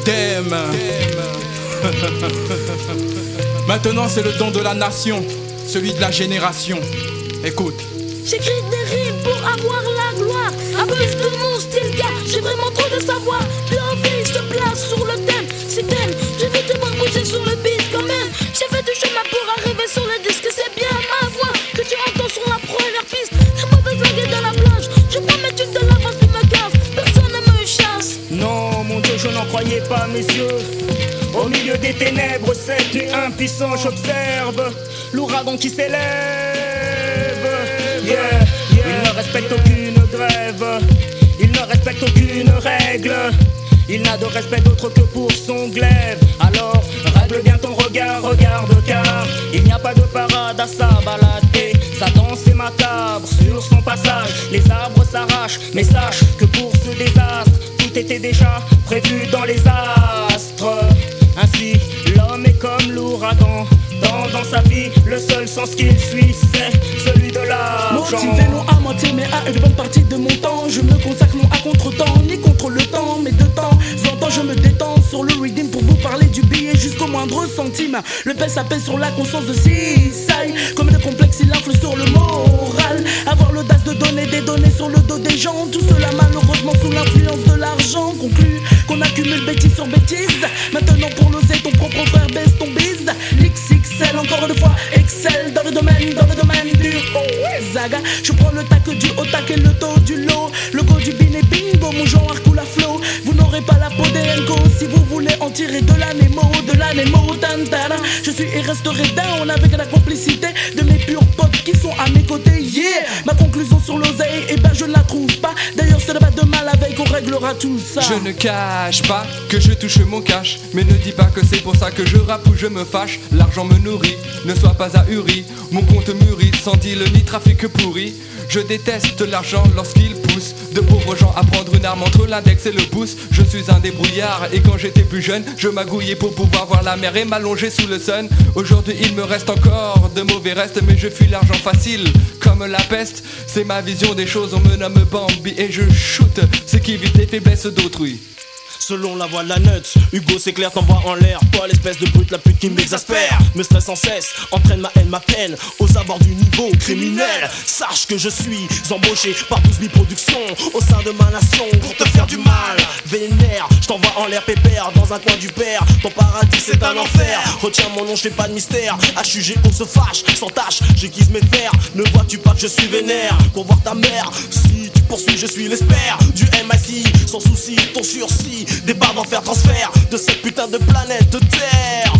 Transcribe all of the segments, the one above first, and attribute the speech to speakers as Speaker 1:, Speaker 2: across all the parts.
Speaker 1: Thème. Maintenant c'est le don de la nation, celui de la génération. Écoute.
Speaker 2: J'écris des rimes pour avoir la gloire. Abuse de mon style car j'ai vraiment trop de savoir. L'envie se place sur le thème. C'est thème, je vais te voir bouger sur le beat quand même. J'ai fait du chemin pour arriver sur le disque. C'est bien ma voix que tu entends sur la première piste. La mauvaise langue est dans la plage. Je prends mes tubes de l'avance pour me cave. Personne ne me chasse.
Speaker 3: Non, mon Dieu, je n'en croyais pas, messieurs. Au milieu des ténèbres, cette nuit impuissant, j'observe l'ouragan qui s'élève. Yeah, yeah. Il ne respecte aucune grève, il ne respecte aucune règle. Il n'a de respect d'autre que pour son glaive. Alors, règle bien ton regard, regarde car il n'y a pas de parade à sa balade. Sa danse est macabre sur son passage. Les arbres s'arrachent, mais sache que pour ce désastre, tout était déjà prévu dans les astres. Ainsi, l'homme est comme l'ouragan. Dans sa vie, le seul sens qu'il suit, c'est celui de l'argent.
Speaker 4: Motivé non à mentir, mais à une bonne partie de mon temps. Je me consacre non à contre-temps, ni contre le temps, mais de temps en temps je me détends sur le reading pour vous parler du billet jusqu'au moindre centime. Le pèse s'appelle sur la conscience de Cisaille. Comme de complexe, il influe sur le moral. Avoir l'audace de donner des données sur le dos des gens. Tout cela malheureusement sous l'influence de l'argent. Conclut qu'on accumule bêtise sur bêtise. Maintenant pour l'oser, ton propre frère baisse ton bise. XXL, encore une fois, excel dans le domaine du zaga. Je prends le tac du haut tac et le taux du lot. Le go du bin et bingo, mon genre coule à flow. Vous n'aurez pas la peau des Enco si vous voulez en tirer de la Nemo, tantana. Je suis et resterai down avec la complicité de mes purs potes qui sont à mes côtés, yeah. Ma conclusion sur l'oseille, eh ben je ne la trouve pas. D'ailleurs ce n'est pas de mal avec, on réglera tout ça.
Speaker 1: Je ne cache pas que je touche mon cash, mais ne dis pas que c'est pour ça que je rappe ou je me fâche. L'argent me nourrit, ne sois pas ahuri. Mon compte mûrit, sans deal ni trafic pourri. Je déteste l'argent lorsqu'il pousse de pauvres gens à prendre une arme entre l'index et le pouce. Je suis un débrouillard et quand j'étais plus jeune, je m'agouillais pour pouvoir voir la mer et m'allonger sous le sun. Aujourd'hui il me reste encore de mauvais restes, mais je fuis l'argent facile comme la peste. C'est ma vision des choses, on me nomme Bambi et je shoot ce qui évite les faiblesses d'autrui.
Speaker 5: Selon la voix de la nuts, Hugo c'est clair, t'envoies en l'air. Toi l'espèce de brute, la pute qui m'exaspère, me stresse sans cesse, entraîne ma haine, ma peine aux abords du niveau criminel. Sache que je suis embauché par 12 000 productions au sein de ma nation pour te faire du mal. Vénère, je t'envoie en l'air pépère dans un coin du père. Ton paradis c'est un enfer. Retiens mon nom, je fais pas de mystère. HUG on se fâche, sans tâche, j'aiguise mes fers. Ne vois-tu pas que je suis vénère pour voir ta mère? Si tu poursuis, je suis l'espère du MIC. Sans souci, ton sursis débarque d'en faire transfert de cette putain de planète de Terre.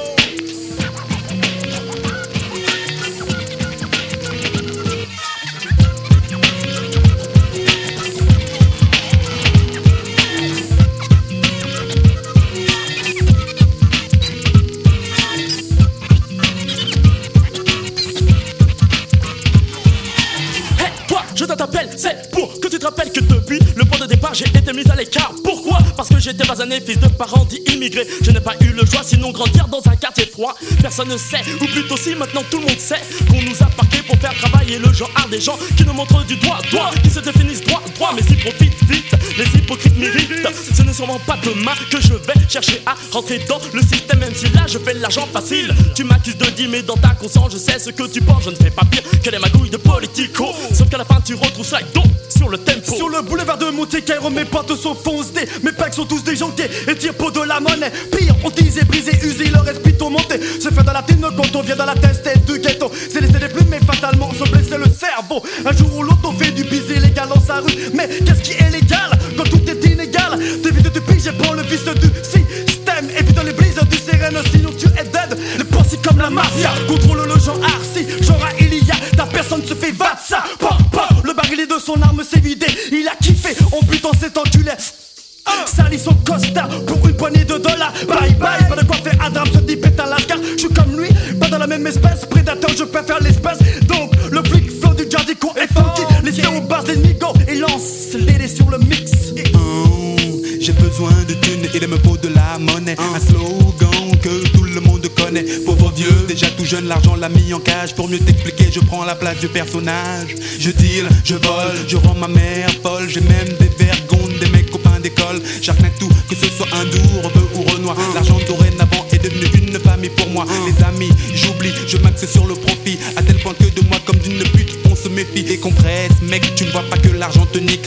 Speaker 5: Hey, toi, je t'appelle, c'est pour que tu te rappelles que depuis le point de départ, j'ai été mis à l'écart. Pourquoi? Parce que j'étais pas un né, fils de parents dits immigrés. Je n'ai pas eu le choix, sinon grandir dans un quartier froid. Personne ne sait, ou plutôt si maintenant tout le monde sait qu'on nous a parqués pour faire travailler le genre art des gens qui nous montrent du doigt, qui se définissent droit, mais s'y profitent vite. Les hypocrites méritent. Ce n'est sûrement pas demain que je vais chercher à rentrer dans le système, même si là je fais l'argent facile. Tu m'accuses de dire, mais dans ta conscience, je sais ce que tu penses. Je ne fais pas pire que les magouilles de politico. Sauf qu'à la fin, tu retrouves ça donc sur le tempo.
Speaker 6: Sur le boulevard de Monte Cairo, mes potes sont foncés. Mes packs sont tous déjantés et tirent pour de la monnaie. Pire, on teasé, brisé, usé, leur esprit tourmenté. Se fait dans la tête quand on vient dans la tête du ghetto. C'est laisser des plumes, mais fatalement se blesser le cerveau. Un jour ou l'autre, on fait du bise illégal dans sa rue. Mais qu'est-ce qui est légal quand tout est inégal? T'évites de piger, prends le vice du système. Évite les brises du sérène, sinon tu es dead. Les pensées comme la mafia contrôle le genre arsi. Genre à Ilia, ta personne se fait vatsa. Le baril de son arme s'est vidé. Il a kiffé, on putain cet enculé. Salis son costard pour une poignée de dollars. Bye bye, pas de quoi faire un drame, se dit pète un lascar. Je suis comme lui, pas dans la même espèce. Prédateur, je préfère l'espèce. Donc le flic flow du Jardico est funky. Les yeux au bas, les nigos et lance les dés sur le mix.
Speaker 7: J'ai besoin de thunes, il me faut de la monnaie. Un slogan que tout le monde connaît. Pauvre vieux, déjà tout jeune, l'argent l'a mis en cage. Pour mieux t'expliquer, je prends la place du personnage. Je deal, je vole, je rends ma mère folle. J'ai même des vergonnes, des mecs copains d'école. J'arnaque tout, que ce soit un doux,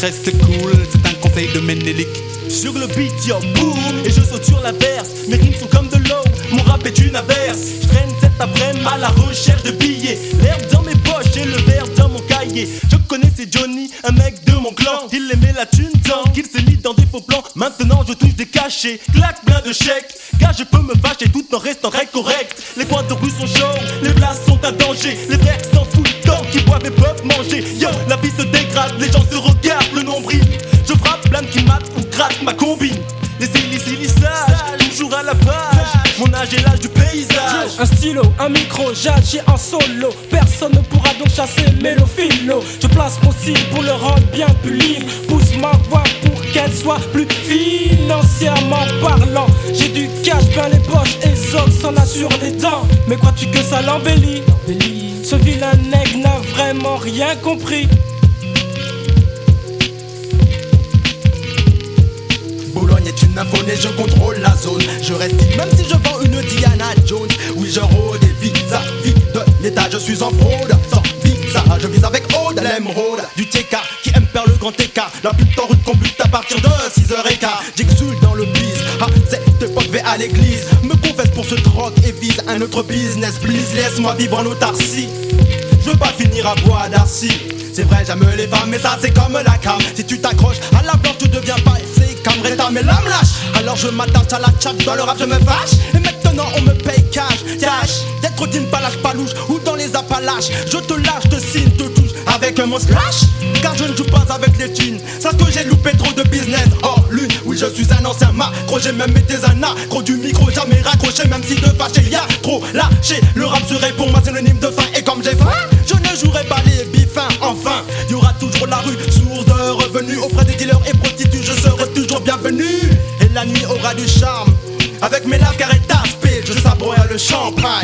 Speaker 7: reste cool, c'est un conseil de Ménélique.
Speaker 5: Sur le beat, yo, boum, et je saute sur la verse. Mes rimes sont comme de l'eau, mon rap est une averse. Je traîne cet après-midi à la recherche de billets. L'herbe dans mes poches et le verre dans mon cahier. Je connaissais Johnny, un mec de mon clan. Il aimait la thune tant qu'il s'est mis dans des faux plans. Maintenant je touche des cachets, claque plein de chèques. Car je peux me fâcher tout en restant très correct. Les coins de rue sont chauds, les places sont un danger. Les frères s'en foutent tant qu'ils boivent et peuvent manger. Yo, la vie se dégrade, les gens se regardent le nombril. Je frappe blâme qui mate ou gratte ma combine. Les hélices sages, toujours à la page. Mon âge est l'âge du paysage.
Speaker 3: Un stylo, un micro, j'agis en solo. Personne ne pourra donc chasser Mélophilo. Je place mon style pour le rendre bien plus libre. Pousse ma voix pour qu'elle soit plus financièrement parlant. J'ai du cash plein les poches et Zog s'en assure les dents. Mais crois-tu que ça l'embellit? Ce vilain nègre n'a vraiment rien compris.
Speaker 8: Boulogne est une infonée, je contrôle la zone. Je reste même si je vends une Diana Jones. Oui, je rôde et vis-à-vis de l'état, je suis en fraude. Sans visa, je vise avec Aude, l'émeraude. Du TK qui aime faire le grand écart. La pute en route qu'on bute à partir de 6h15. J'exulte dans le biz, ah, cette époque vais à l'église. Me confesse pour ce troc et vise un autre business. Please, laisse-moi vivre en autarcie. Je veux pas finir à bois d'Arcy. C'est vrai, j'aime les femmes, mais ça c'est comme la cam. Si tu t'accroches à la planche, tu deviens pas Camreta, mais l'âme lâche. Alors je m'attache à la chat, dans le rap je me fâche. Et maintenant on me paye cash. Tâche d'être d'une palage palouche ou dans les Appalaches. Je te lâche, te signe, te touche avec mon splash. Car je ne joue pas avec les thunes. Sache que j'ai loupé trop de business. Oh lune, oui je suis un ancien macro. J'ai même été un accro du micro, jamais raccroché. Même si de fâché y'a trop lâché. Le rap serait pour moi synonyme de faim. Et comme j'ai faim, je ne jouerai pas les bifins. Enfin, y aura toujours la rue sourde de revenus. Auprès des dealers et prostituées, je serai toujours bienvenue. Et la nuit aura du charme. Avec mes laves car est aspect, je sabrerai le champagne.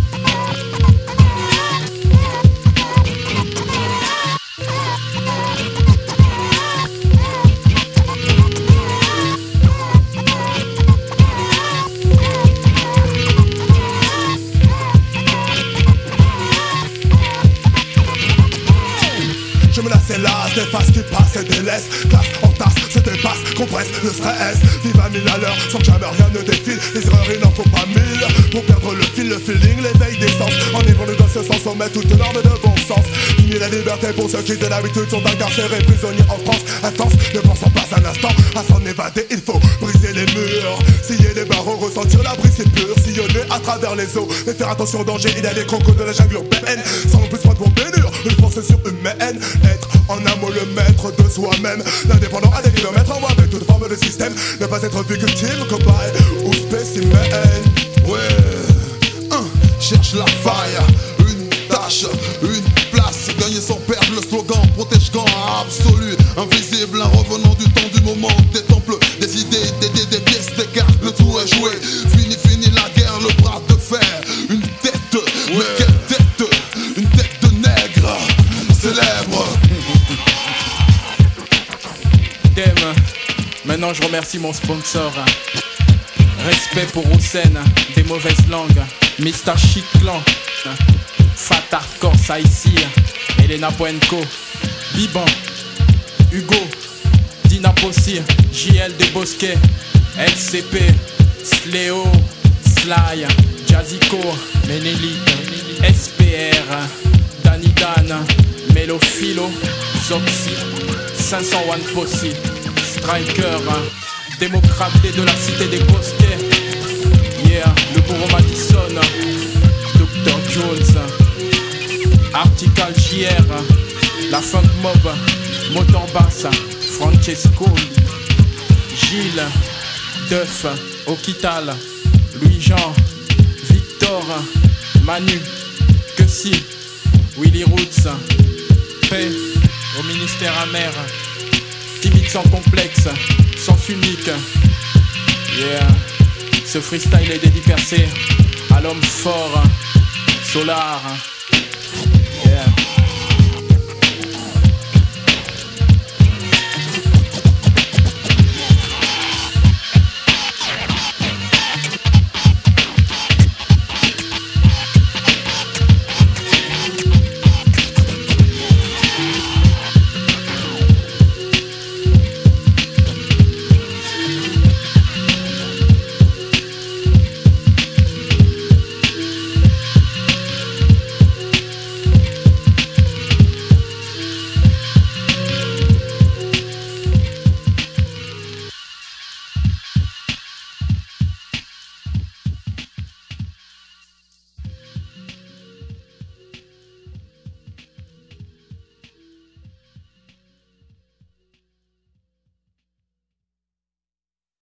Speaker 9: Je me lasse et lasse, des faces qui passent et délaissent. Classe en tasse, se dépasse, compresse le stress. Vive à 1000 à l'heure, sans que jamais rien ne défile. Les erreurs il n'en faut pas 1000. Pour perdre le fil, le feeling, l'éveil des sens. En évoluant dans ce sens, on met toute norme de bon sens. Fini la liberté pour ceux qui de l'habitude sont incarcérés, prisonniers en France. Intense, ne pensons pas un instant à s'en évader, il faut briser les murs. Scier les barreaux, ressentir la brise c'est pur. Sillonner à travers les eaux, mais faire attention au danger. Il y a des crocos de la jungle urbaine, sans non plus prendre pour bénure. Une force surhumaine, être en un mot le maître de soi-même. L'indépendant à des kilomètres en moi, avec toute forme de système. Ne pas être victime, cobaye ou spécimen.
Speaker 10: Ouais, cherche la faille, une tâche, une place. Gagner sans perdre, le slogan protège quand absolu. Invisible, un revenant du temps du moment. Des temples, des idées, des pièces, des cartes, le tout est joué. Fini la guerre, le bras de fer. Une tête, mais quelle tête? Une tête de nègre, célèbre.
Speaker 1: Maintenant je remercie mon sponsor. Respect pour Houssen, des mauvaises langues. Mr. Chic Clan, Fat Hardcore Saïssi, Elena Poenco, Biban, Hugo, Dina Possi, JL des Bosquets, LCP, Sléo, Sly, Jazico, Ménélique, SPR, Danny Dan, Mélophilo, Zoxy, 501 Possi, Striker, démocraté de la cité des Bosquets, yeah, le bourreau Madison, Dr. Jones, Article JR, la Funk Mob, Motor Bass, Francesco, Gilles, Duff, Okital, Louis-Jean, Victor, Manu, Kessi, Willy Roots, Paix au ministère amer, timide sans complexe, sens unique. Yeah, ce freestyle est dédicacé à l'homme fort, Solar.